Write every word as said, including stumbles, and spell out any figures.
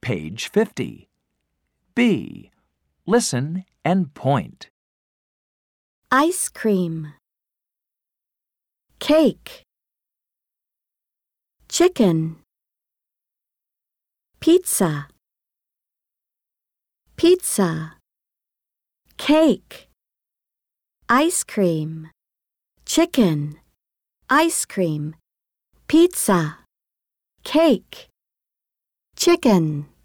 Page fifty. B. Listen and point. Ice cream. Cake. Chicken. Pizza. Pizza. Cake. Ice cream. Chicken. Ice cream. Pizza. Cake. Chicken.